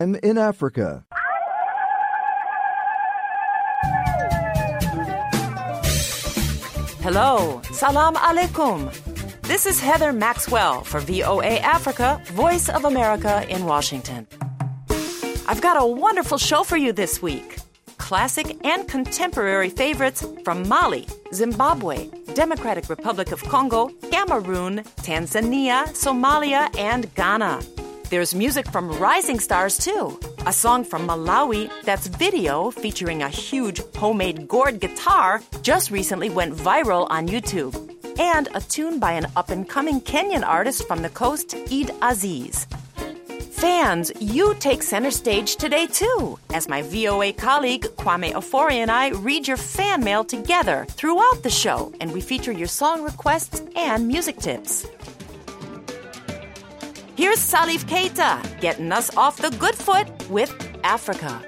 in Africa. Hello, salam alaikum. This is Heather Maxwell for VOA Africa, Voice of America in Washington. I've got a wonderful show for you this week. Classic and contemporary favorites from Mali, Zimbabwe, Democratic Republic of Congo, Cameroon, Tanzania, Somalia, and Ghana. There's music from rising stars, too. A song from Malawi that's video featuring a huge homemade gourd guitar just recently went viral on YouTube. And a tune by an up-and-coming Kenyan artist from the coast, Eid Aziz. Fans, you take center stage today, too, as my VOA colleague Kwame Ofori and I read your fan mail together throughout the show, and we feature your song requests and music tips. Here's Salif Keita getting us off the good foot with Africa.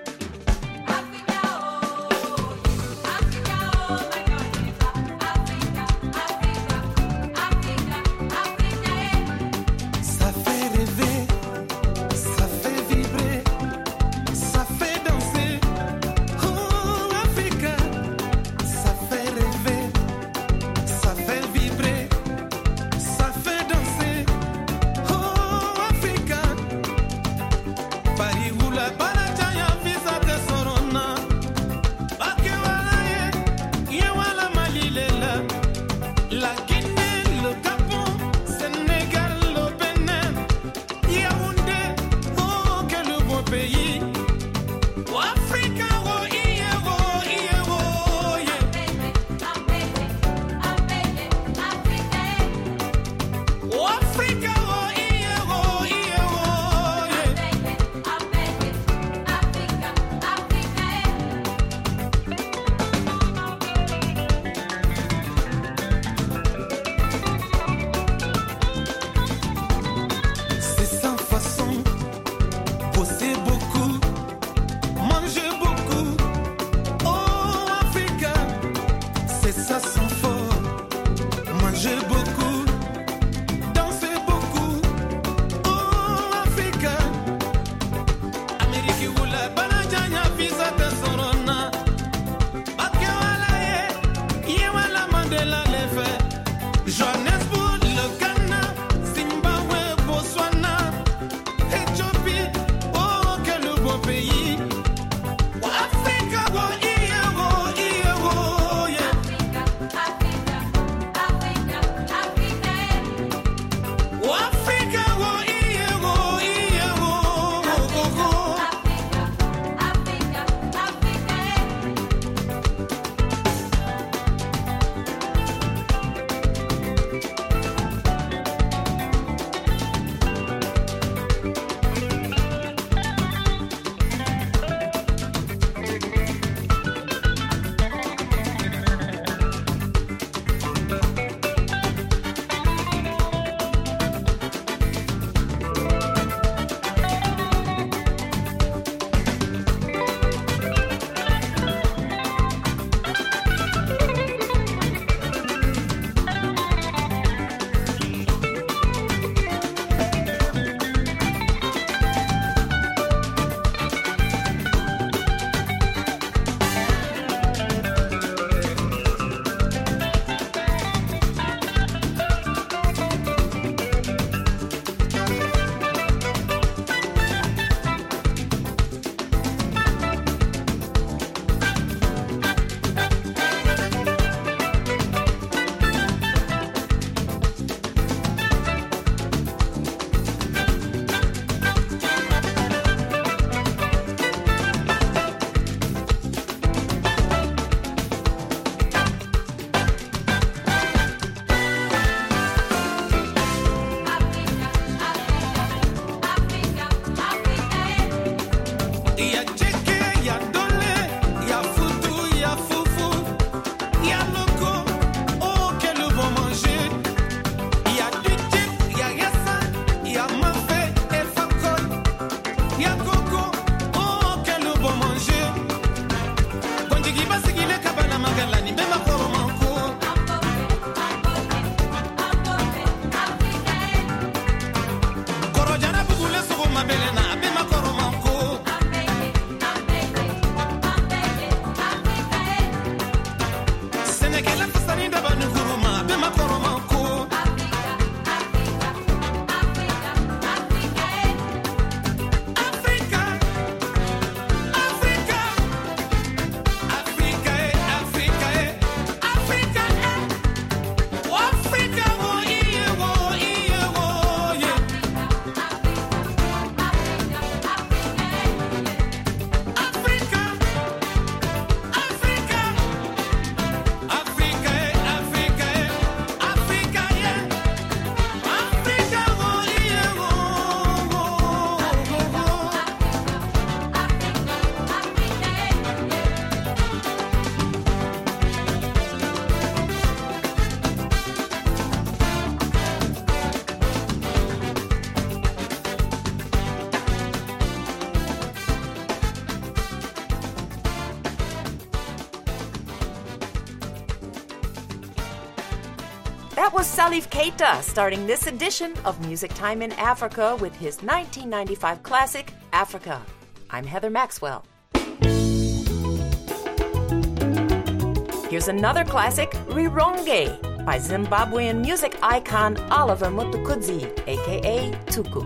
Paris où la balade That was Salif Keita starting this edition of Music Time in Africa with his 1995 classic, Africa. I'm Heather Maxwell. Here's another classic, Rironge, by Zimbabwean music icon Oliver Mtukudzi, a.k.a. Tuku.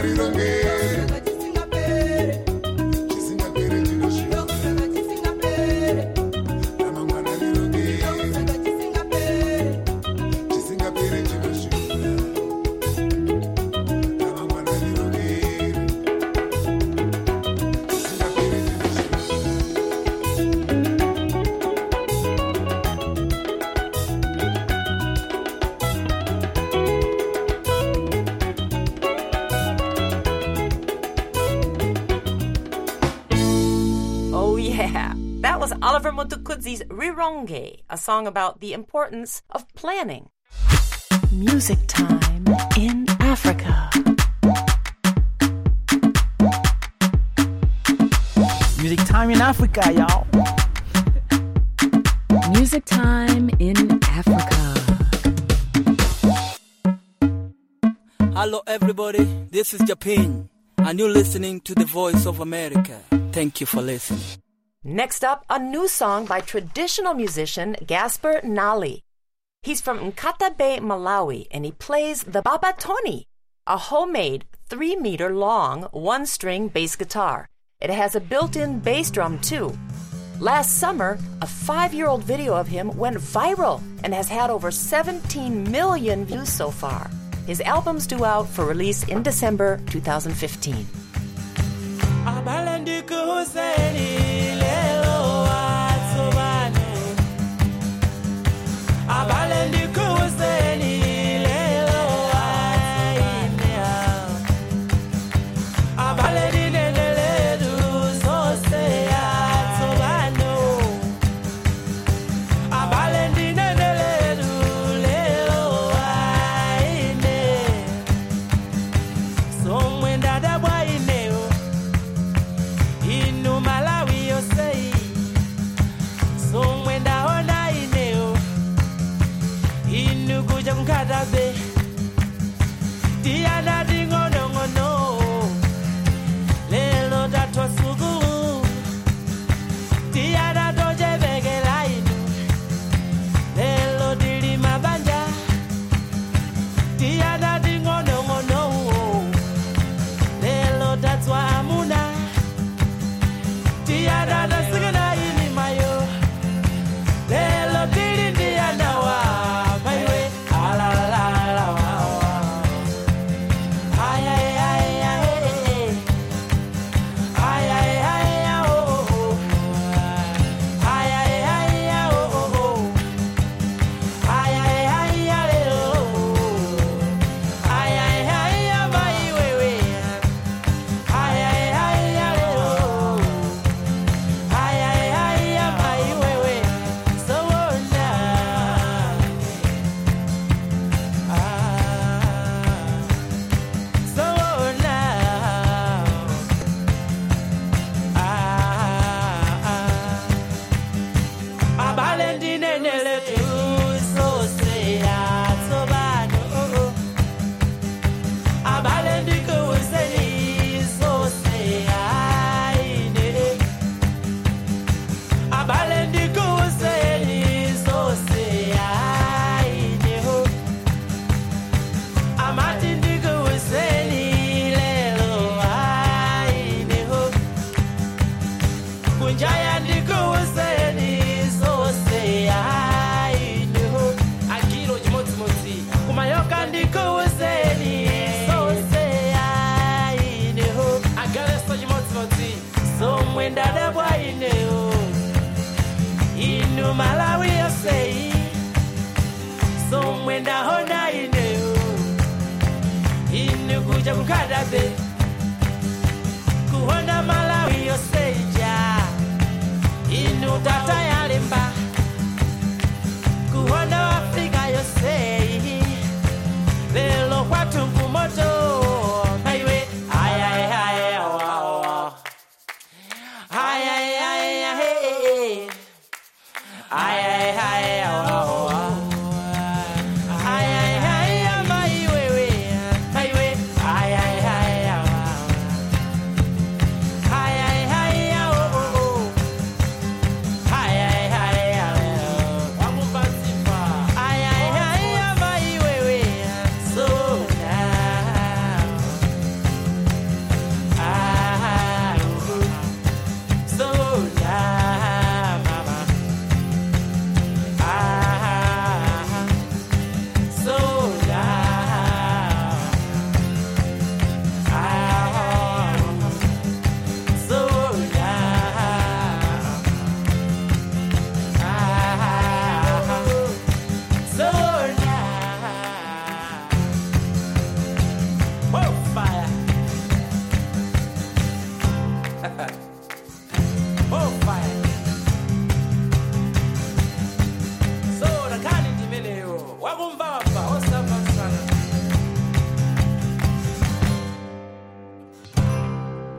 That was Oliver Mtukudzi's Rironge, a song about the importance of planning. Music time in Africa. Music time in Africa, y'all. Music time in Africa. Hello, everybody. This is Japan, and you're listening to the Voice of America. Thank you for listening. Next up, a new song by traditional musician Gasper Nali. He's from Nkata Bay, Malawi, and he plays the babatoni, a homemade 3-meter-long one-string bass guitar. It has a built-in bass drum, too. Last summer, a 5-year-old video of him went viral and has had over 17 million views so far. His album's due out for release in December 2015.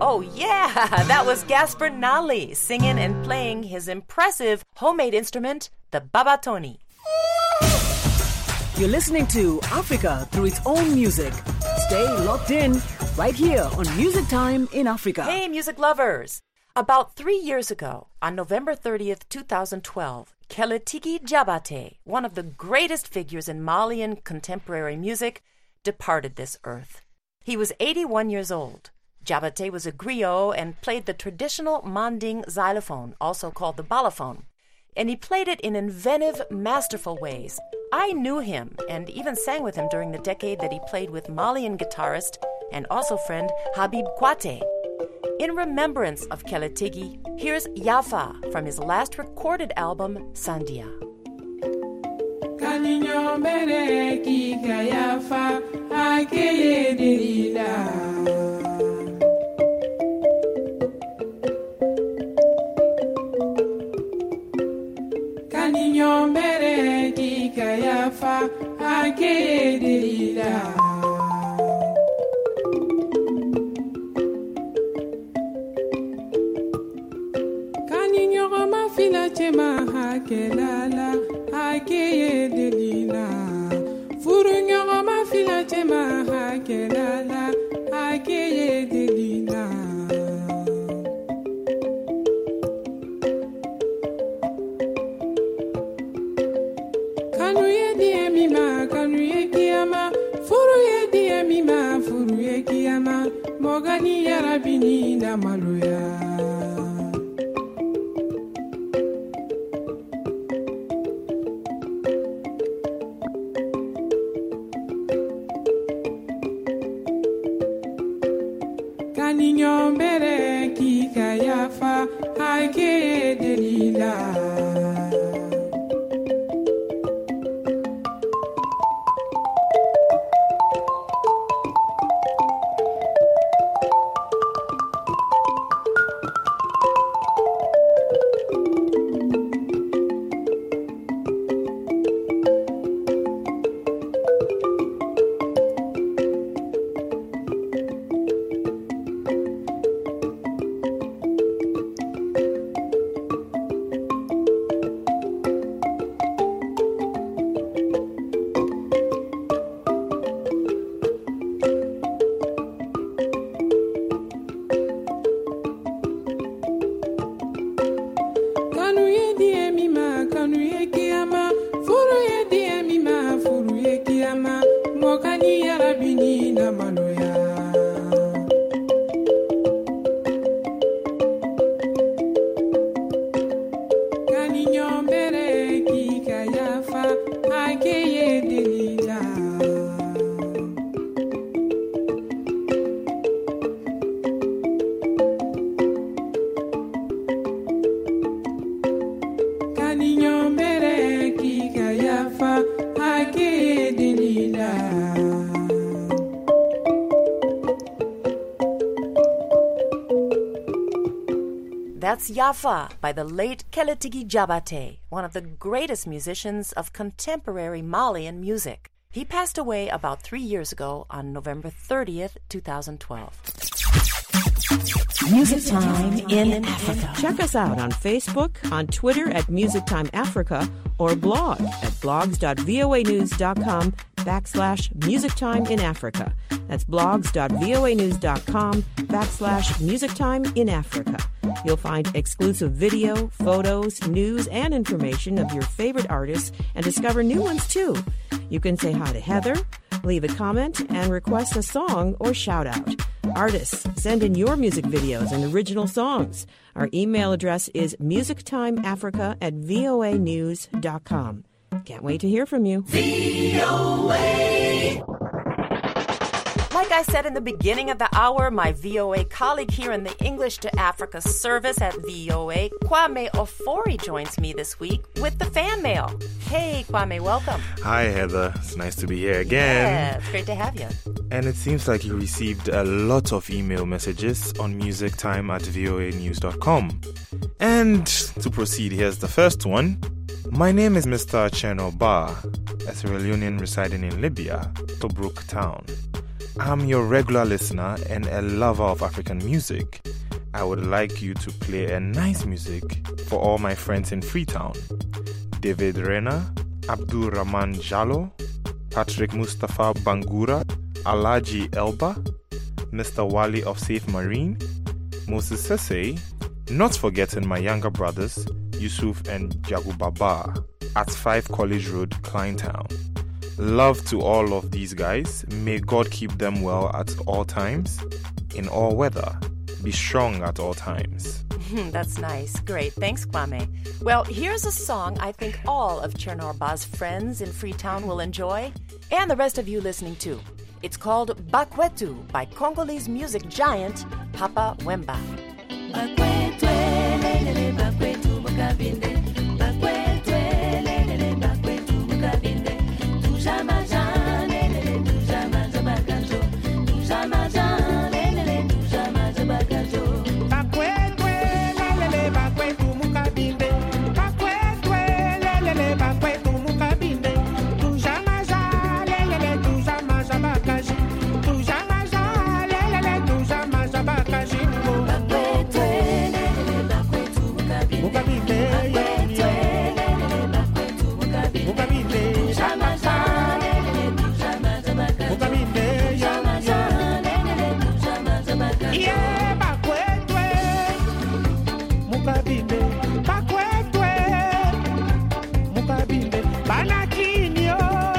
Oh, yeah, that was Gaspar Nali singing and playing his impressive homemade instrument, the babatoni. You're listening to Africa through its own music. Stay locked in right here on Music Time in Africa. Hey, music lovers! About 3 years ago, on November 30th, 2012, Kelitigi Jabate, one of the greatest figures in Malian contemporary music, departed this earth. He was 81 years old. Jabate was a griot and played the traditional Manding xylophone, also called the balaphone. And he played it in inventive, masterful ways. I knew him and even sang with him during the decade that he played with Malian guitarist and also friend Habib Kwate. In remembrance of Kelitigi, here's Yafa from his last recorded album, Sandia. Mogani yarabini na maluya. Kaninyombere kika yafa hake delila. That's Yafa by the late Kelitigi Jabate, one of the greatest musicians of contemporary Malian music. He passed away about 3 years ago on November 30th, 2012. Music Time in Africa. Check us out on Facebook, on Twitter at Music Time Africa, or blog at blogs.voanews.com/Music Time in Africa. That's blogs.voanews.com/Music Time in Africa. You'll find exclusive video, photos, news, and information of your favorite artists and discover new ones too. You can say hi to Heather, leave a comment, and request a song or shout out. Artists, send in your music videos and original songs. Our email address is musictimeafrica@voanews.com. Can't wait to hear from you. VOA! Like I said in the beginning of the hour, my VOA colleague here in the English to Africa service at VOA, Kwame Ofori, joins me this week with the fan mail. Hey, Kwame, welcome. Hi, Heather. It's nice to be here again. Yeah, it's great to have you. And it seems like you received a lot of email messages on musictime@voanews.com. And to proceed, here's the first one. My name is Mr. Cheno Ba, a Sierra Leonean residing in Libya, Tobruk town. I'm your regular listener and a lover of African music. I would like you to play a nice music for all my friends in Freetown. David Rena, Abdul Rahman Jalo, Patrick Mustafa Bangura, Alaji Elba, Mr. Wali of Safe Marine, Moses Sese, not forgetting my younger brothers, Yusuf and Jagu Baba, at 5 College Road, Kleintown. Love to all of these guys. May God keep them well at all times, in all weather. Be strong at all times. That's nice. Great. Thanks, Kwame. Well, here's a song I think all of Chernorba's friends in Freetown will enjoy, and the rest of you listening too. It's called Bakwetu by Congolese music giant Papa Wemba. Bakwetu, lelele, bakwetu, mukabinde. Bakwetu, lelele, bakwetu, mukabinde. Tujamajan, lelele, tujamajan, bakajo. Tujamajan, lelele, tujamajan, bakajo. Bakwetu, lelele, bakwetu, mukabinde. Bakwetu, lelele, bakwetu, mukabinde. Tujamajan, lelele, tujamajan, bakaji. Tujamajan, lelele, tujamajan, bakaji. Bakwetu, lelele, bakwetu, mukabinde. Mukabinde, Bakwetu, lelele, bakwetu, mukabinde. mukabinde, Tujamajan, lelele, tujamajan, bakajo. mukabinde, Tujamajan, lelele, tujamajan, bakajo. yeah, bakwetu, mukabinde, bakwetu, mukabinde, banakinyo,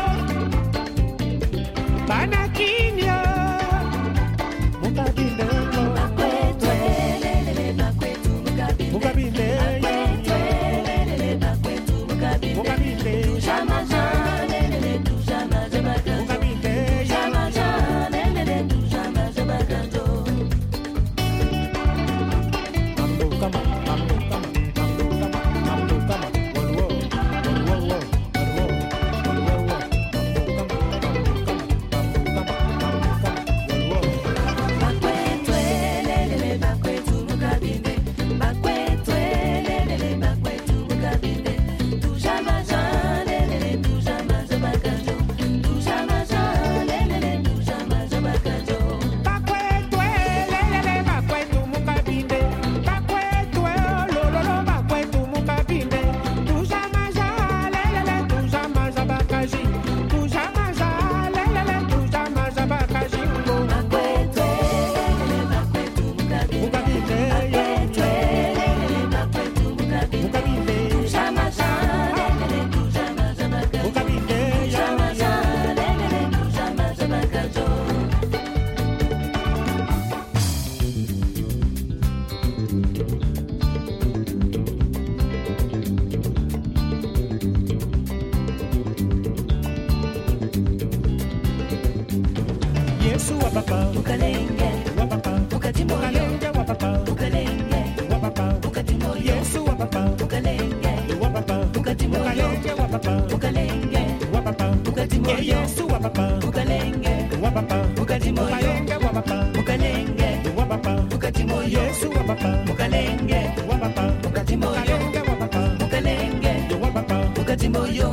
banakinyo, mukabinde, Bakwetu, lelele, bakwetu, mukabinde. mukabinde, Bakwetu, lelele, bakwetu, mukabinde. mukabinde, Tujamajan, lelele, tujamajan, bakajo. mukabinde, Tujamajan, lelele, tujamajan, bakajo. mambo kama, mambo kama, mambo kama, mambo kama, wolwo, wolwo, wolwo, wolwo, wolwo, mambo kama, mambo kama, mambo kama, wolwo. Bakwetu, lelele, bakwetu, mukabinde. Bakwetu, lelele, bakwetu, mukabinde. Tujamajan, lelele, tujamajan, bakajo. Tujamajan, lelele, tujamajan, bakajo. Bakwetu, lelele, bakwetu, mukabinde. Bakwetu, lololo, bakwetu, mukabinde. Tujamaja, lelele, tujamaja, bakaji. Tujamaja, lelele, tujamaja, bakaji. Bakwetu, lelele, bakwetu, mukabinde. Mukabinde, Bakwetu, lelele, bakwetu, mukabinde. mukabinde, Tujamajan, lelele, tujamajan, bakajo. mukabinde, Tujamajan, lelele, tujamajan, bakajo. Yesu wa papa, Ukalenge, wa papa, ukatimoyo, ukalenge wa papa, ukalenge, wa papa, ukatimoyo, Yesu wa papa, ukalenge, wa papa, ukatimoyo, ukalenge wa papa, ukalenge, wa papa, ukatimoyo, Yesu wa papa, ukalenge, wa papa, ukatimoyo, ukalenge wa papa, ukalenge, wa papa, ukatimoyo, Yesu wa papa, ukalenge, wa papa, ukatimoyo, ukalenge wa papa, ukalenge, wa papa, ukatimoyo.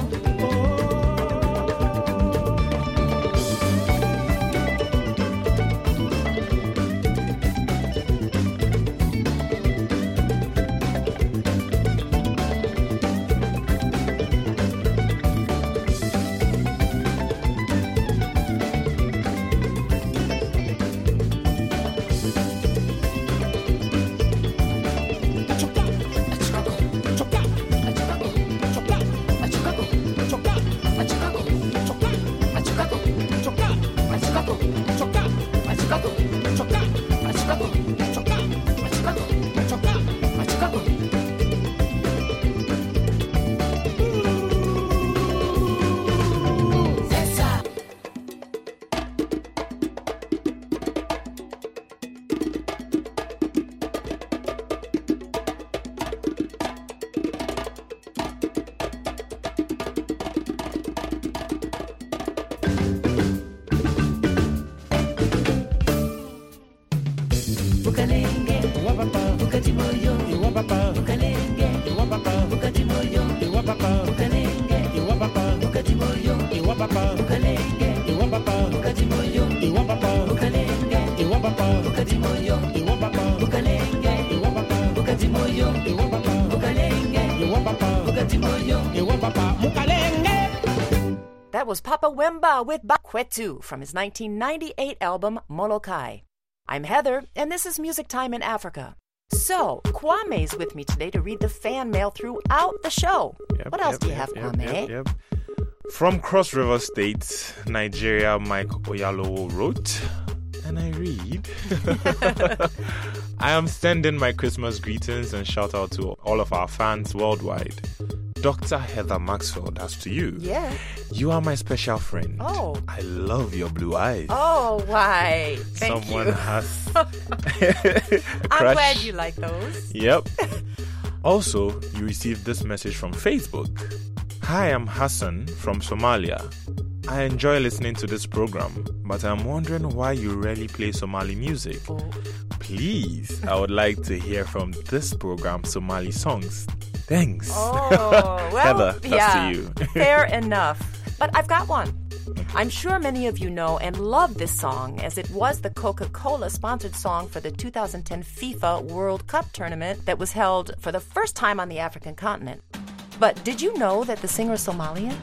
Ukalenge, wa papa, ukatimoyo, wa papa, ukalenge, wa papa, ukatimoyo, wa papa, ukalenge, wa papa, ukatimoyo, wa papa, ukalenge, wa papa, ukatimoyo, wa papa, That was Papa Wemba with Bakwetu from his 1998 album Molokai. I'm Heather, and this is Music Time in Africa. So, Kwame's with me today to read the fan mail throughout the show. What else do you have, Kwame? Yep. From Cross River State, Nigeria, Mike Oyalowo wrote, and I read, I am sending my Christmas greetings and shout out to all of our fans worldwide. Dr. Heather Maxwell, that's to you. Yeah. You are my special friend. Oh. I love your blue eyes. Oh, why? Thank Someone you. has I'm glad you like those. Yep. Also, you received this message from Facebook. Hi, I'm Hassan from Somalia. I enjoy listening to this program, but I'm wondering why you rarely play Somali music. Oh. Please, I would like to hear from this program Somali songs. Thanks. Oh, well, Heather, that's yeah, to you. Fair enough. But I've got one. I'm sure many of you know and love this song, as it was the Coca-Cola sponsored song for the 2010 FIFA World Cup tournament that was held for the first time on the African continent. But did you know that the singer is Somalian?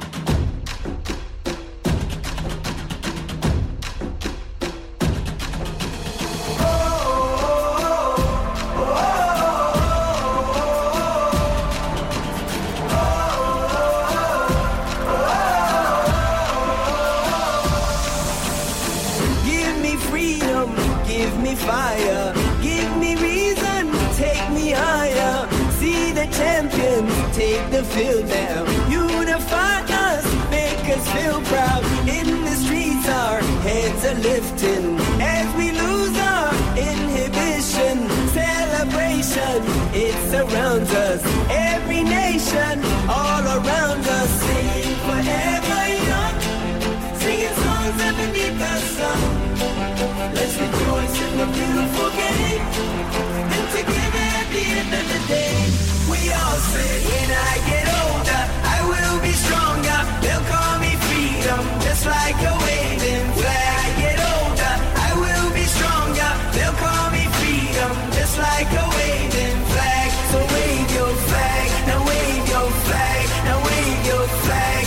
Fire, give me reason, take me higher. See the champions take the field now. Unify us, make us feel proud. In the streets our heads are lifting as we lose our inhibition. Celebration, it surrounds us. Every nation, all around us. Singing forever young, singing songs underneath the sun. Let's rejoice in the beautiful game, and together at the end of the day, we all say, when I get older, I will be stronger. They'll call me freedom, just like a waving flag. I get older, I will be stronger. They'll call me freedom, just like a waving flag. So wave your flag, now wave your flag, now wave your flag.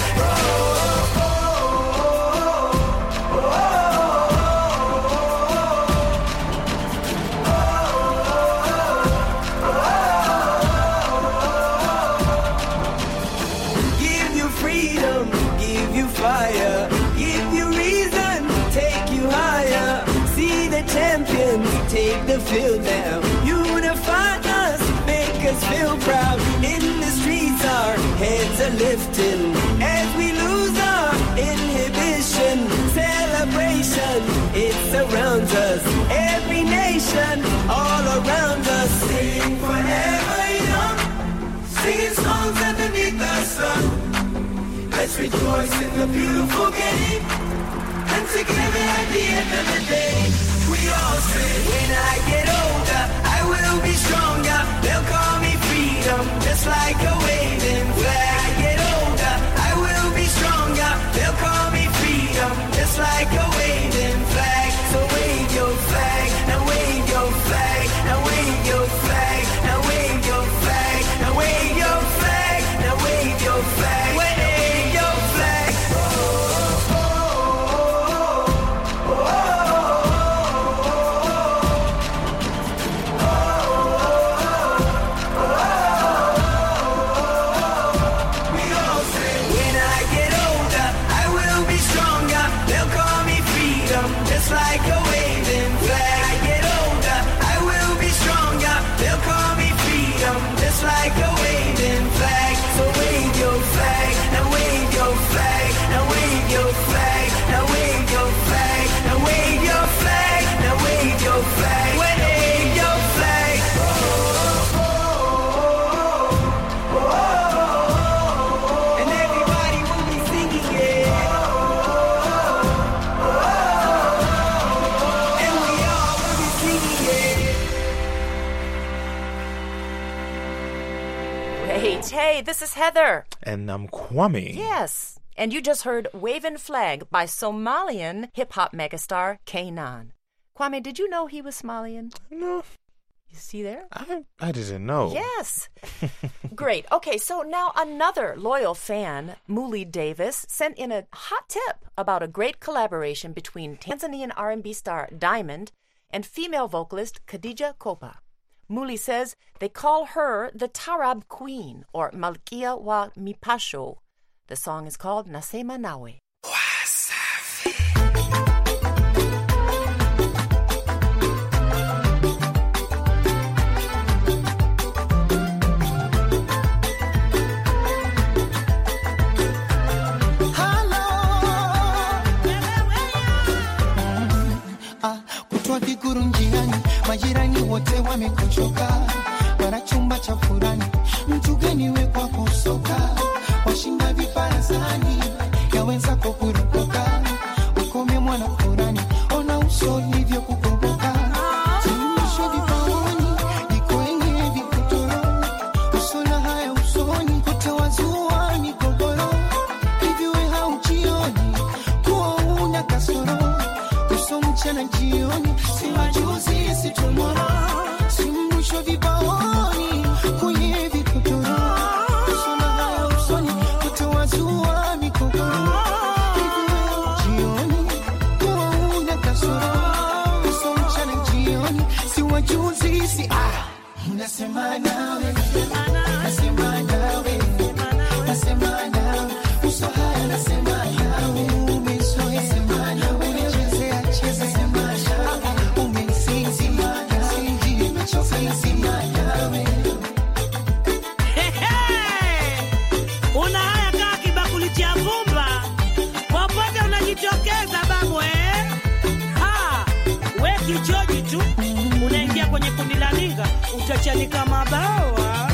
Fire, give you reason, take you higher. See the champions take the field now. Unify us, make us feel proud. In the streets our heads are lifting as we lose our inhibition. Celebration, it surrounds us. Every nation, all around us. Sing forever young, singing songs underneath the sun. Let's rejoice in the beautiful game, and together at the end of the day, we all say, when I get older, I will be stronger. They'll call me freedom, just like a waving flag. I get older, I will be stronger. They'll call me freedom, just like a waving flag. So wave your flag, now wave your flag, now wave your flag, now wave your flag, now wave your flag, now wave your flag. Just like a waving flag. I get older, I will be stronger. They'll call me freedom, just like a waving flag. So wave your flag, now wave your flag, now wave your flag, now wave your flag, now wave your flag, now wave your flag, wave your flag. And everybody will be singing it. Hey, this is Heather. And I'm Kwame. Yes. And you just heard Wavin' Flag by Somalian hip-hop megastar K'naan. Kwame, did you know he was Somalian? No, You see there? I didn't know. Yes. Great. Okay, so now another loyal fan, Muli Davis, sent in a hot tip about a great collaboration between Tanzanian R&B star Diamond and female vocalist Khadija Kopa. Muli says they call her the Tarab Queen, or Malkia wa Mipasho. The song is called Nasema Nawe. Viguru njiani, majirani wote wamekuchoka, wana chumba cha furani, mtu gani we kwako soka, washinda viparazani, yaweza kukurupoka, ukome mwana furani, ona uso hivyo kukumbuka, zimisho vipaoni, nikwenye vikutoro, usona haya usoni, kutawazua mikogoro, hivyo we haujioni, kuwa una kasoro, uso mchana jioni, siwajuzi situmora, simwisho vibaoni, kwenye vikutoro, usona haya usoni, kutawazua mikogoro, hivyo jioni, kuwa una kasoro, uso mchana jioni, siwajuzi si nasema nawe, nasema nawe, nasema nawe, uso haya nasema nawe, umezoea nasema nawe, unachezea cheza nasema nawe, umesinzi nawe, nimechoka nasema nawe. Una haya kaa kibakuli cha vumba, popote unajitokeza babu we kichoji tu, unaingia kwenye kundi la liga, utachanika mabawa.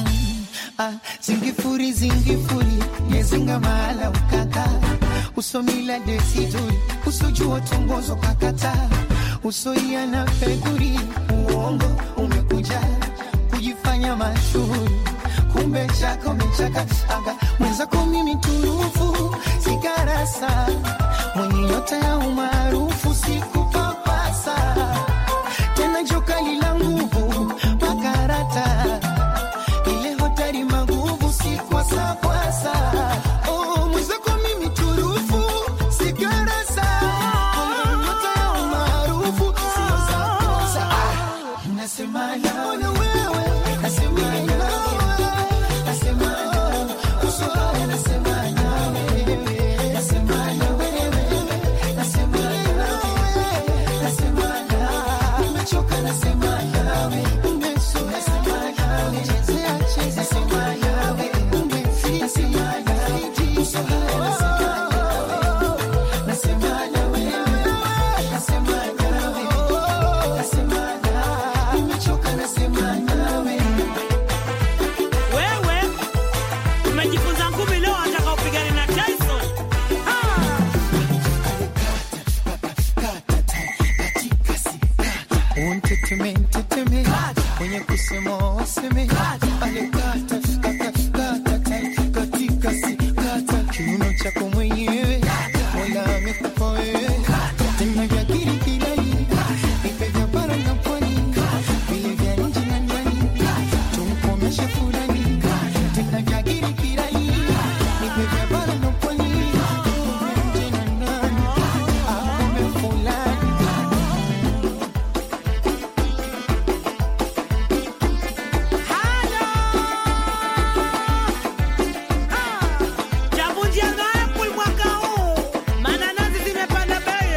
Zingifuri, yezinga mahala ukaka, usomila desiduri, usojua tongozo kakata, usoia na peguri, uongo umekuja, kujifanya mashuhuri, kumbe chako mechaka, aga mwenzako mimi turufu, sigarasa, mwenye nyota ya umaarufu, sikupapasa, tena joka lila nguvu, makarata, ile hotari maguvu, sikwasa kwasa, oh mwenzako mimi turufu, sigarasa, mwenye nyota ya umaarufu, sikwasa, nasema nawe wewe, nasema nawe, nasema nawe, usohaya nasema nawe, nasema nawe, nasema nawe, nasema nawe, umechoka nasema nawe, umesoa nasema nawe, chezea cheza nasema nawe, umefika nasema nawe, usohaya nasema nawe, nasema nawe, nasema nawe, nasema nawe, umechoka nasema nawe. Wewe umejifunza ngumi leo, ataka upigane na Tyson. Unteteme, mwenye kusema waseme, ale kata, katika si kata, kiuno chako mwenyewe, Mola amekupa wewe, tena vya kirikirani, ipe vya bara na pwani, vile vya nje na ndani, tumkomeshe fulani, tena vya kirikirani, ipe vya bara na pwani, nje na ndani, akome fulani. Chavunjia ngapi mwaka huu? Mananasi zimepanda bei.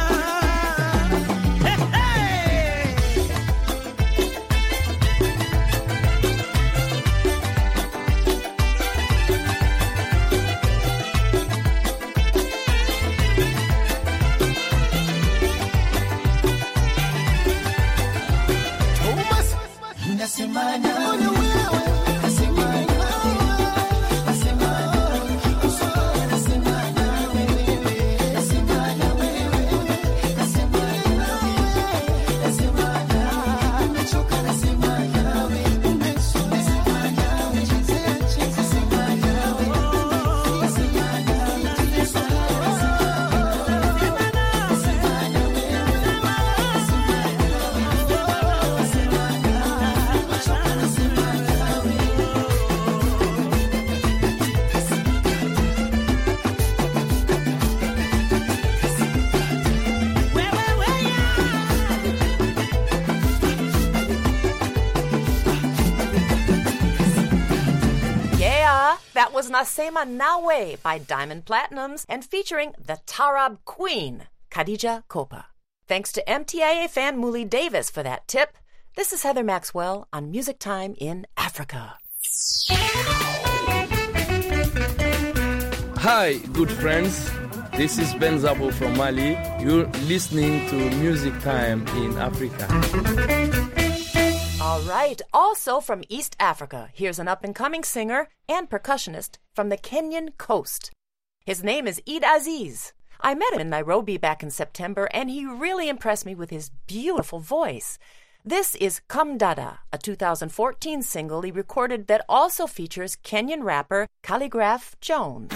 Nasema nawe wewe, nasema nawe, nasema nawe, usohaya nasema nawe, nasema nawe, nasema nawe, nasema nawe, umechoka nasema nawe, umesoa nasema nawe, chezea cheza nasema nawe, nasema nawe, usohaya nasema nawe, nasema nawe, nasema nawe, nasema nawe, umechoka nasema nawe. That was Nasema Nawe by Diamond Platinums and featuring the Tarab Queen, Khadija Kopa. Thanks to MTIA fan Muli Davis for that tip. This is Heather Maxwell on Music Time in Africa. Hi, good friends. This is Ben Zabo from Mali. You're listening to Music Time in Africa. All right. Also from East Africa, here's an up-and-coming singer and percussionist from the Kenyan coast. His name is Eid Aziz. I met him in Nairobi back in September, and he really impressed me with his beautiful voice. This is Come Dada, a 2014 single he recorded that also features Kenyan rapper Calligraph Jones.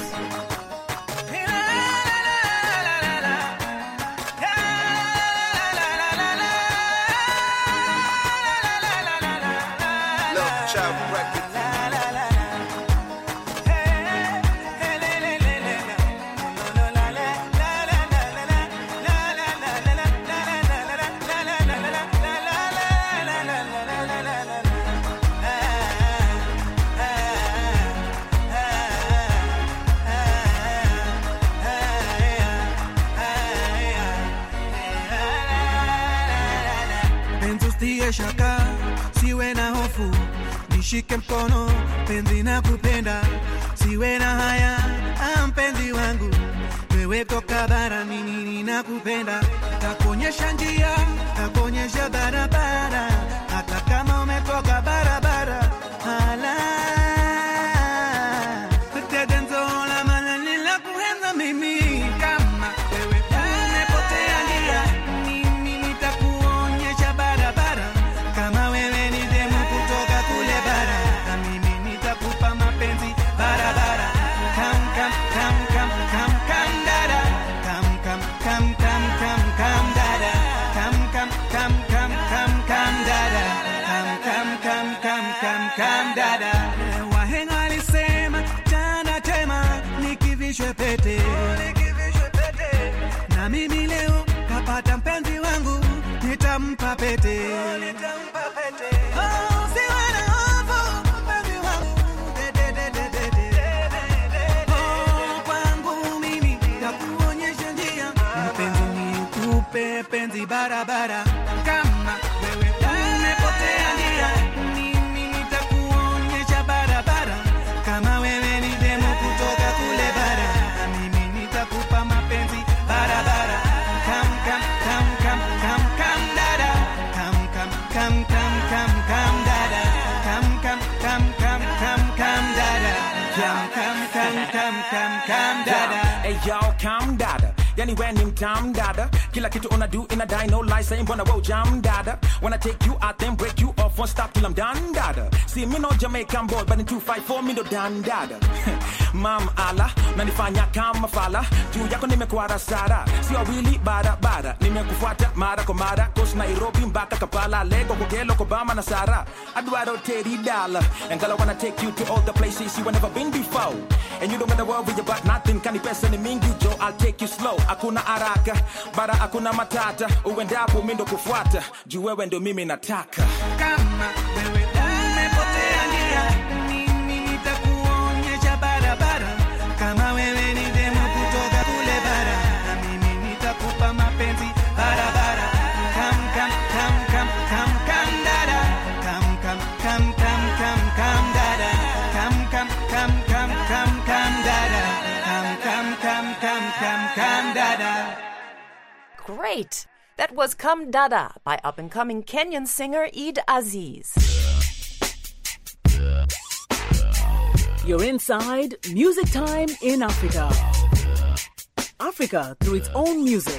Shaka, siwe na hofu, nishike mkono, penzi na kupenda, siwe na haya, mpenzi wangu, wewe toka bara, nini nakupenda, takuonyesha njia, takuonyesha barabara, hata kama umetoka barabara, hala, tedenzo la manani la kuhenza mimi, kama wewe umepotea njia, mimi nitakuonyesha barabara. Kama wewe ni demu kutoka kule bara, na mimi nitakupa mapenzi barabara. Come, come, come, come, come, come, dada. Come, come, come, come, come, come, dada. Come, come, come, come, come, come, dada. Come, come, come, come, come, come, dada. Wahenga walisema chana chema nikivishwe pete. Na mimi leo kapata mpenzi wangu, nitampa pete. Penzi barabara, kama wewe umepotea njia, mimi nitakuonyesha barabara. Kama wewe ni demu kutoka kule bara, mimi nitakupa mapenzi barabara. Come, come, come, come, come, come, dada. Come, come, come, come, come, come, dada. Come, come, come, come, come, come, dada. Come, come, come, come, come, come, dada. Hey y'all, come dada. Yani when him tam dada, kila kitu una do in a die, no lie, saying mbona wo jam dada. When I take you out, then break you off, won't stop till I'm done dada. See me no Jamaican boy, but in 254 me no done dada. Mam ala, nanifanya kama fala, juu yako nimekuwa sara, sio wili bara, nimekufuata mara kwa mara, coast Nairobi mpaka Kampala, Lego, Kogelo, Kobama na Sara. Aduaro Teddy Dollar, and girl I wanna take you to all the places you have never been before. And you don't gotta worry about nothing, kanipesa ni mingi jo, I'll take you slow. Hakuna haraka, bara hakuna matata, uendapo mimi ndo kufuata, juu wewe ndo mimi nataka. Kama wewe umepotea njia, mimi nitakuonyesha barabara. Kama wewe ni demu kutoka kule bara, na mimi nitakupa mapenzi barabara. Come, come, come, come, come, come, dada. Come, come, come, come, come, come, dada. Come, come, come, come, come, come, dada. Come, come, come, come, come, come, dada. Great. That was Come Dada by up-and-coming Kenyan singer Eid Aziz. You're inside Music Time in Africa. Africa through its own music.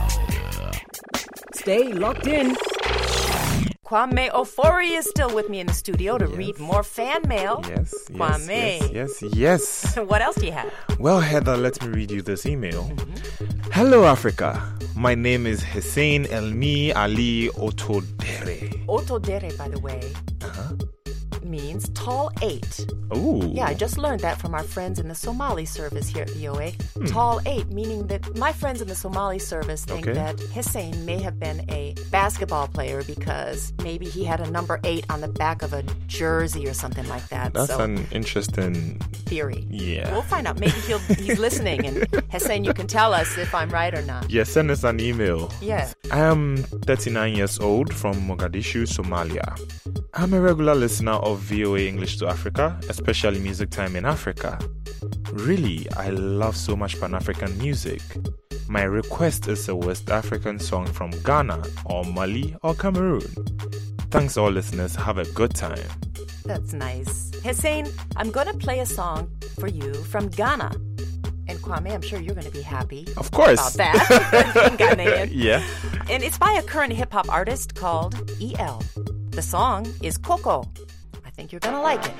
Stay locked in. Kwame Ofori is still with me in the studio to read more fan mail. Yes, Kwame. yes. What else do you have? Well, Heather, let me read you this email. Hello, Africa. My name is Hussein Elmi Ali Otodere. Otodere, by the way, means tall 8. Ooh. Yeah, I just learned that from our friends in the Somali service here at VOA. Tall 8, meaning that my friends in the Somali service think that Hussein may have been a basketball player because maybe he had a number 8 on the back of a jersey or something like that. That's so, an interesting theory. Yeah. We'll find out. Maybe he's listening, and Hussein, you can tell us if I'm right or not. Yeah, send us an email. Yeah. I am 39 years old from Mogadishu, Somalia. I'm a regular listener of VOA English to Africa, especially Music Time in Africa. Really, I love so much Pan-African music. My request is a West African song from Ghana or Mali or Cameroon. Thanks all listeners, have a good time. That's nice. Hussein, I'm going to play a song for you from Ghana. And Kwame, I'm sure you're going to be happy of course. About that. Ghanaian. Yeah. And it's by a current hip-hop artist called EL. The song is Coco. I think you're going to like it.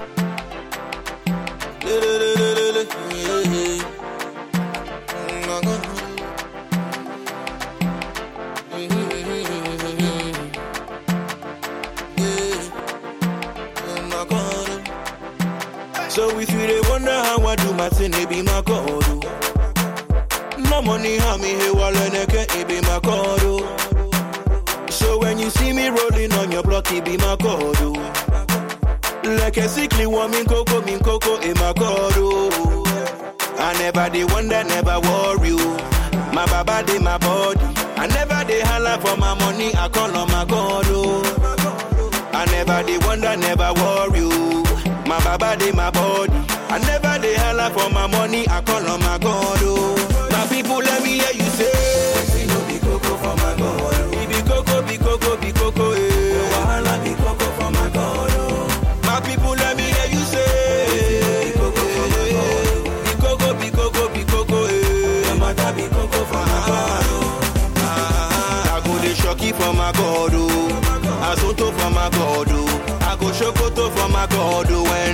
So if you they wonder how I do my thing, it be my code. No money, how me here while it be my code. So when you see me rolling on your block, it be my code. Like a sickly woman, coco, in my code. I never they wonder, never worry. My baba, they my body. I never they holler for my money, I call on my God. I never they wonder, never worry. My baba, they my body. I never they holler for my money, I call on my God. My people, let me hear you say, you know, be coco for my God. Be coco, be coco, be coco, eh. Wahala, be coco for my God. My people, let me hear you say, be coco for my God. Be coco, be coco, be coco, eh. No matter be coco for my God. I go the shocky for my God. I soto for my God. I go shokoto for my God.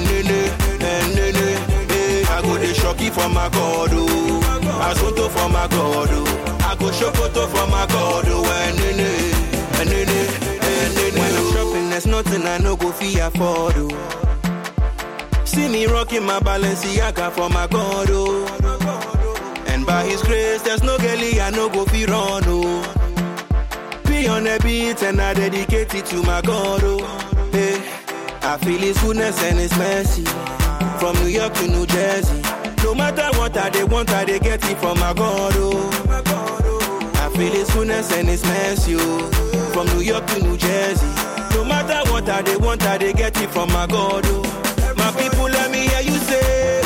I go the shocky for my God. I soto for my God. I go shokoto for my God. When I'm shopping, there's nothing I no go fee afford. See me rocking my Balenciaga for my God. And by His grace, there's no girlie I no go fee run. Be on the beat and I dedicate it to my God. Hey, I feel His goodness and His mercy. From New York to New Jersey. No matter what they want, they get it from my God. I feel His goodness and His mercy. From New York to New Jersey. No matter what they want, they get it from my God. My people, let me hear you say,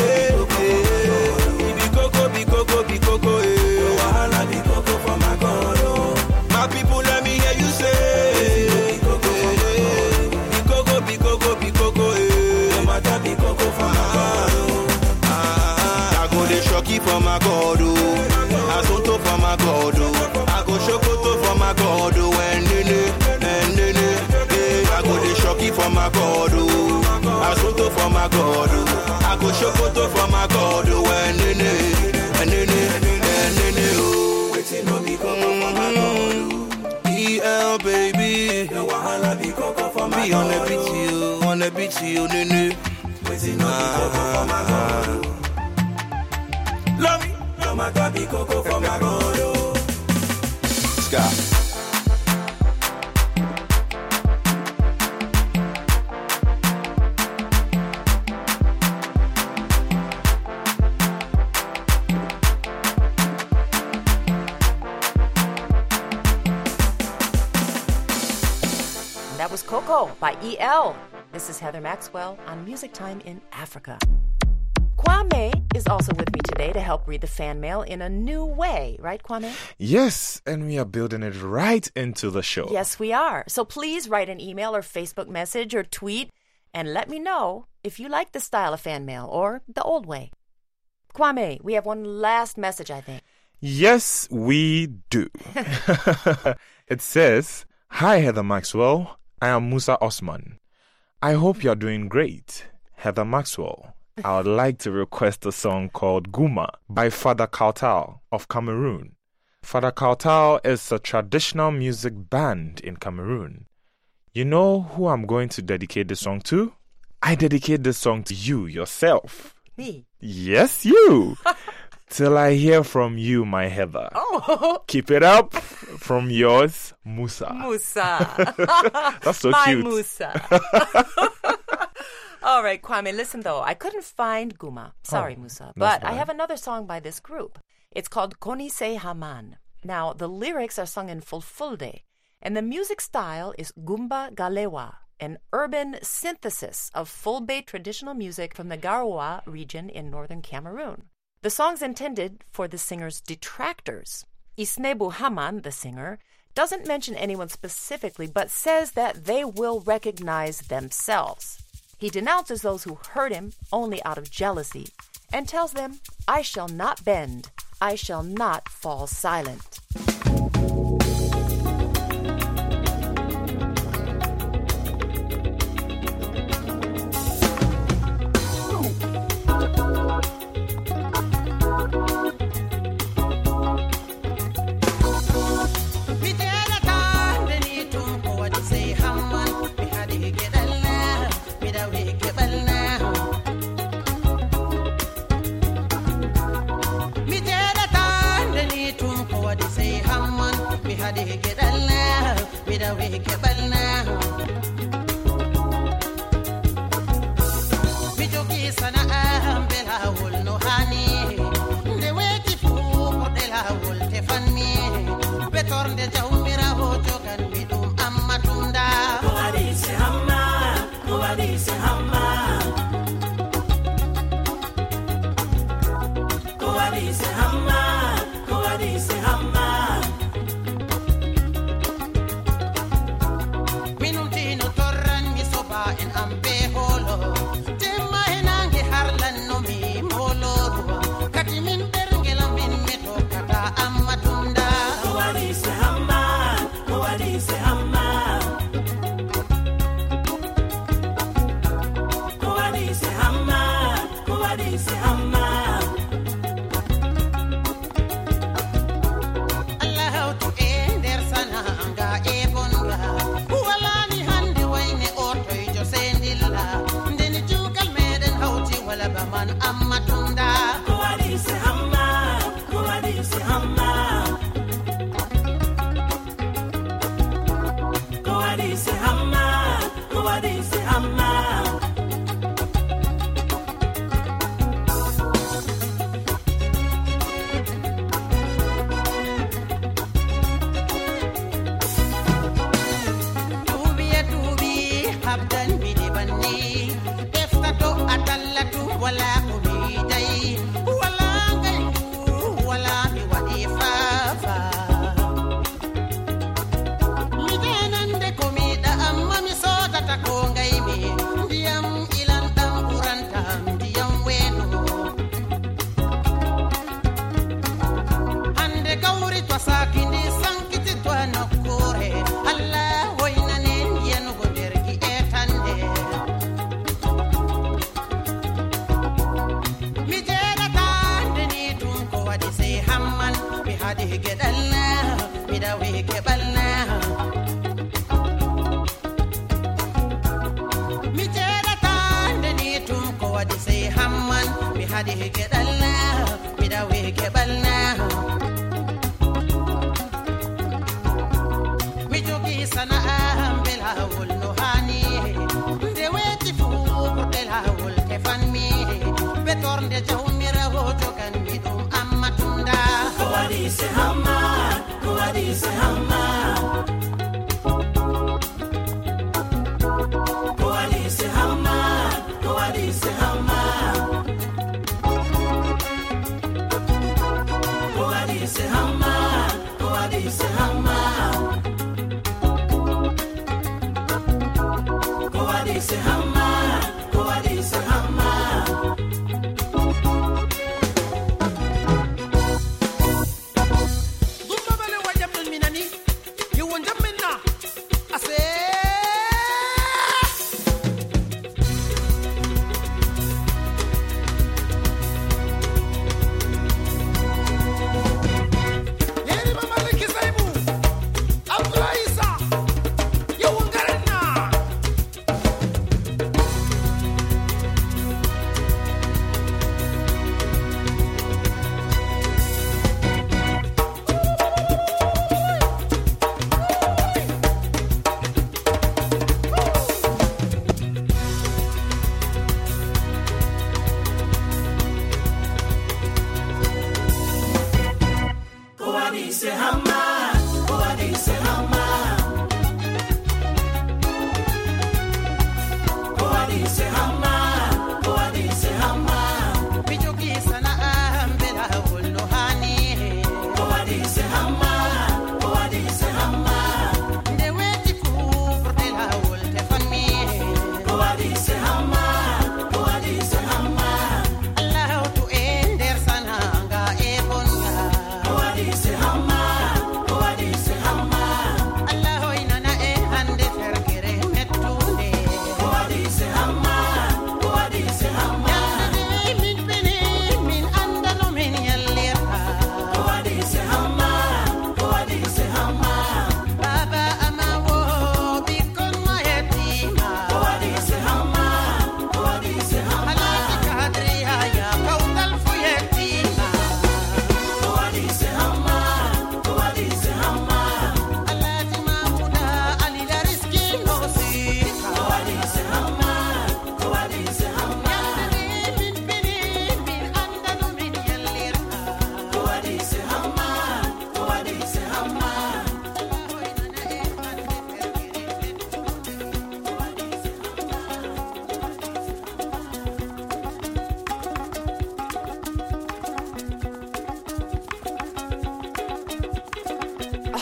be coco, be coco, be coco, eh. Wahala, be coco for my God. My people, let me hear you say, be coco, be coco, be coco, be coco, eh. No matter be coco for my God. I go the shocky for my God. I soto for my God. I go shokoto for my God. I go the shocky for my God. I soto for my God. I go shokoto for my God. Waiting no be coco for my God. EL baby. No wahala be coco for my God. Be on the beat you, nene. Waiting no be coco for my God. Love me. No matter be coco for my God. Scott. That was Coco by EL. This is Heather Maxwell on Music Time in Africa. Kwame is also with me today to help read the fan mail in a new way. Right, Kwame? Yes, and we are building it right into the show. Yes, we are. So please write an email or Facebook message or tweet and let me know if you like this style of fan mail or the old way. Kwame, we have one last message, I think. Yes, we do. It says, "Hi, Heather Maxwell. I am Musa Osman. I hope you're doing great. Heather Maxwell, I would like to request a song called Guma by Fada Kautal of Cameroon. Fada Kautal is a traditional music band in Cameroon. You know who I'm going to dedicate this song to? I dedicate this song to you yourself." Me? Yes, you. Till I hear from you, my Heather. Oh. Keep it up. From yours, Musa. Musa. That's so my cute. Musa. All right, Kwame, listen though. I couldn't find Guma. Sorry, Musa. But I have another song by this group. It's called Konise Haman. Now, the lyrics are sung in Fulfulde, and the music style is Gumba Galewa, an urban synthesis of Fulbe traditional music from the Garoua region in northern Cameroon. The song's intended for the singer's detractors. Isnebu Haman, the singer, doesn't mention anyone specifically, but says that they will recognize themselves. He denounces those who hurt him only out of jealousy and tells them, I shall not bend, I shall not fall silent.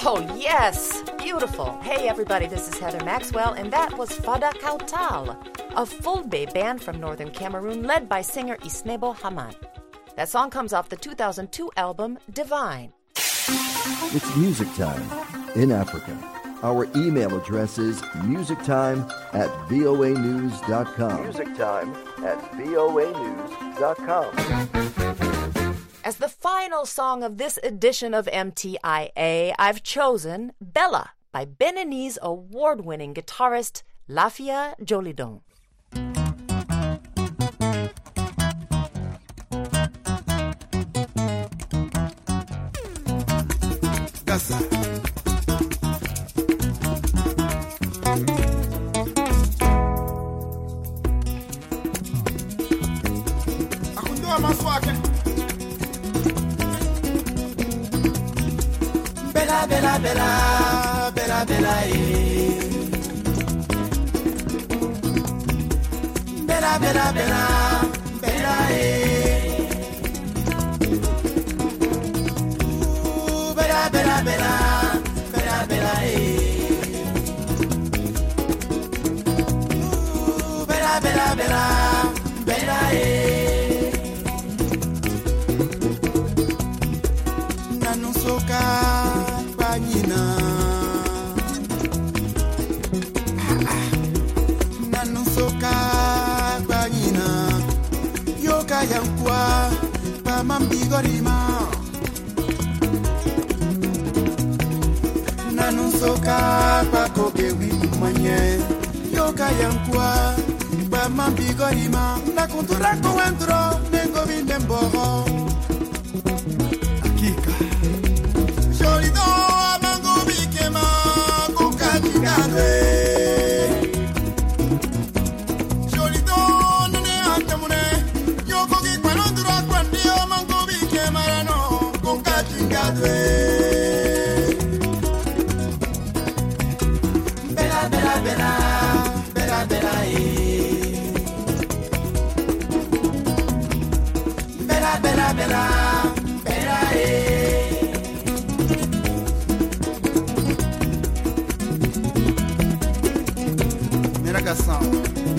Oh, yes. Beautiful. Hey, everybody, this is Heather Maxwell, and that was Fada Kautal, a Fulbe band from northern Cameroon led by singer Isnebo Haman. That song comes off the 2002 album Divine. It's music time in Africa. Our email address is musictime@voanews.com. musictime@voanews.com. As the final song of this edition of MTIA, I've chosen Bella by Beninese award-winning guitarist Lafia Jolidon. Gasa. Akundua maswake. Bella, bella, bella, bella, bella, bella, bella, bella, bella, bella, bella, bella, bella, bella, bella, bella, bella, bella, Nanusoka Banyina Nanusoka Banyina Yoka Yankwa Pamambigorima Nanusoka Pakobe Wimanye Yoka Yankwa Pamambigorima Nakuntura Kowendro Nengo Vindemboro Jolido amango bikema kukajingadwe Jolido nene antamune Yoko gikwano dura kwandi amango bikema rano kukajingadwe Bella, bella, bella, bella, bella, Bella, bella, bella, bella, Ragação.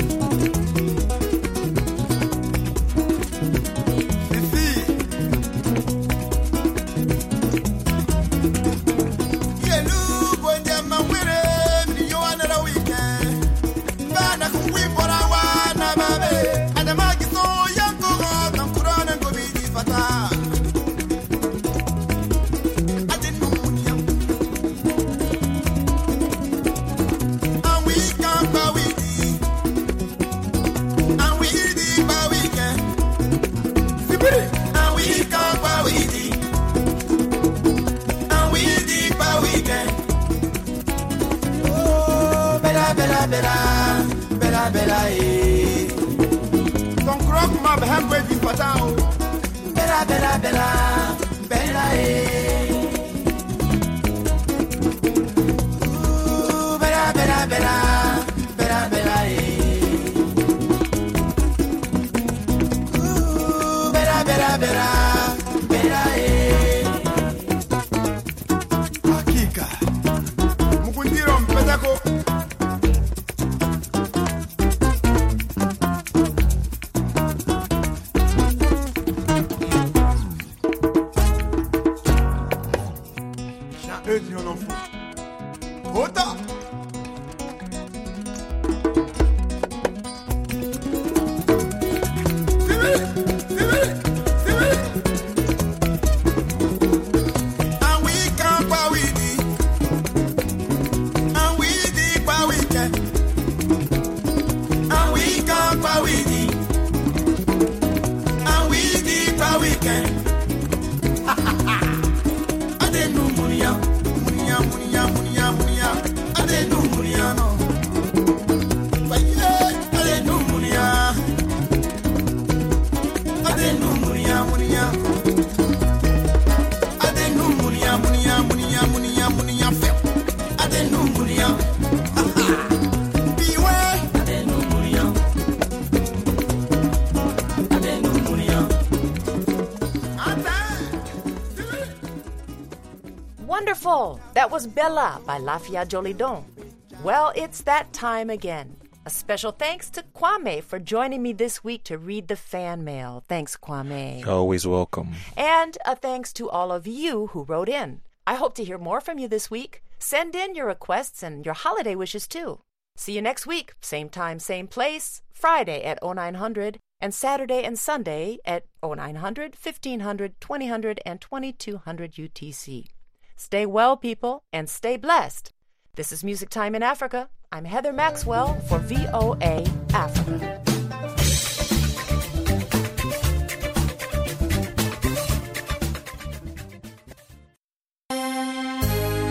Fifi. Yelu bonja mawere yo another weekend. Bana kumbora wana babe. Adamagi so yanko kan kurana go bi fata. Bella, bella, bella, Don't crock my hand with you, Patao. Bella, bella, bella, bella, Bella, bella, bella, bella, bella, Bella, bella, bella, bella, Akika. Mukundiro mpetako. Oh, that was Bella by Lafia Jolidon. Well, it's that time again. A special thanks to Kwame for joining me this week to read the fan mail. Thanks, Kwame. You're always welcome. And a thanks to all of you who wrote in. I hope to hear more from you this week. Send in your requests and your holiday wishes, too. See you next week, same time, same place, Friday at 0900, and Saturday and Sunday at 0900, 1500, 2000, and 2200 UTC. Stay well, people, and stay blessed. This is Music Time in Africa. I'm Heather Maxwell for VOA Africa.